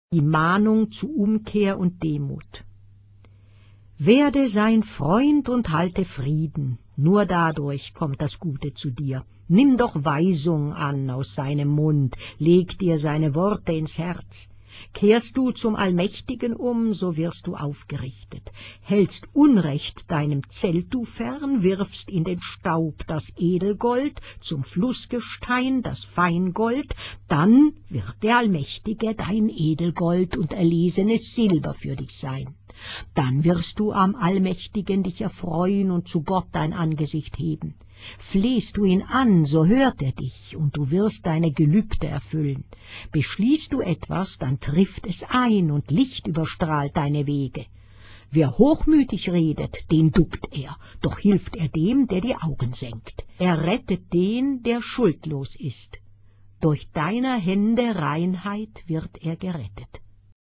die Mahnung zu Umkehr und Demut. Werde sein Freund und halte Frieden, nur dadurch kommt das Gute zu dir. Nimm doch Weisung an aus seinem Mund, leg dir seine Worte ins Herz. Kehrst du zum Allmächtigen so wirst du aufgerichtet. Hältst Unrecht deinem Zelt du fern, wirfst in den Staub das Edelgold, zum Flussgestein das Feingold, dann wird der Allmächtige dein Edelgold und erlesenes Silber für dich sein. Dann wirst du am Allmächtigen dich erfreuen und zu Gott dein Angesicht heben. Flehst du ihn an, so hört er dich, und du wirst deine Gelübde erfüllen. Beschließt du etwas, dann trifft es ein, und Licht überstrahlt deine Wege. Wer hochmütig redet, den duckt er, doch hilft er dem, der die Augen senkt. Er rettet den, der schuldlos ist. Durch deiner Hände Reinheit wird er gerettet.